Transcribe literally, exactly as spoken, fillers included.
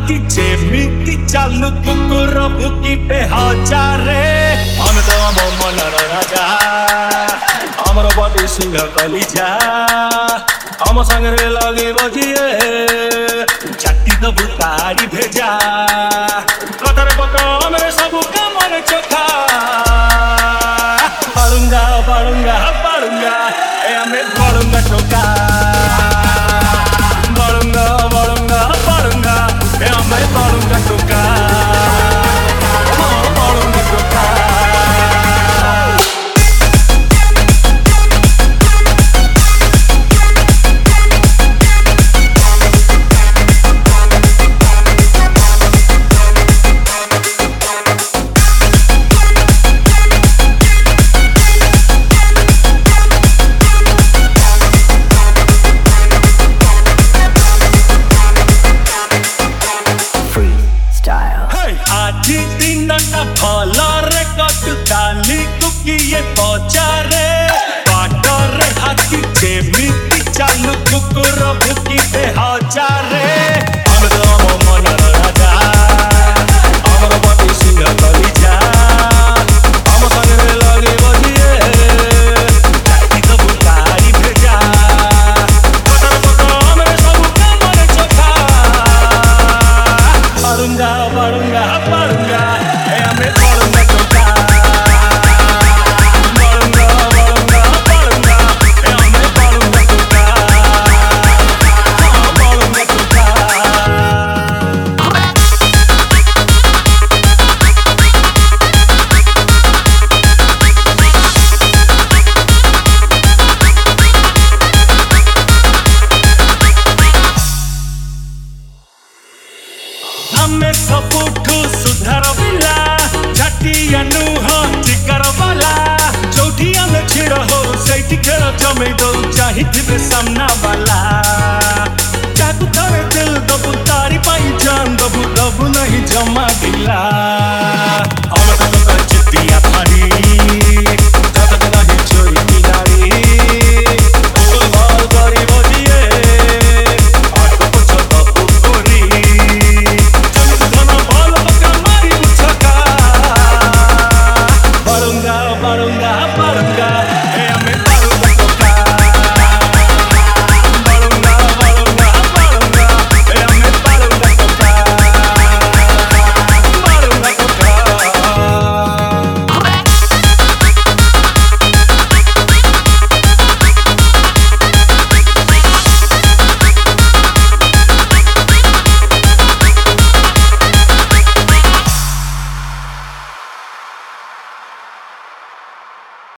हाथी जेमिति चालू कुकुर भुकी पे हजारे हम तो मन राजा हमर बड़ी सिंह कलिजा हम संगे लगे बजिए चाटी तो भुतारी भेजा कतर पका हमरे सब कमर चोखा पड़ूंगा पड़ूंगा पड़ूंगा ए हमें पड़ूंगा चोखा पड़ूंगा पड़ूंगा पड़ूंगा ए हमें पड़ूंगा चोखा पड़ूंगा चोखा आधी दिन भलरे कटुकाली कुकिए पचारे बाटरे हाथी जेमिति चालू कुकुर भुकी पे हजारे हम तो मन राजा हमर बड़ी सिंह कलिजा हम संगे लगे बजिए चाटी तो भुतारी भेजा कतर पका हमरे सब कमर चोखा पड़ूंगा पड़ूंगा पड़ूंगा ए हमें पड़ूंगा चोखा पड़ूंगा पड़ूंगा पड़ूंगा ए हमें पड़ूंगा चोखा पड़ूंगा चोखा हमें सबुठू सुधार बिला झाटिया नुह टिकर वाला चौठी हमें छिड़ हो सैठी खेल जमे दो चाहिए सामना वाला चाकू थारे दिल दबू तारी पाई जान दबू दबू नहीं जमा दिला।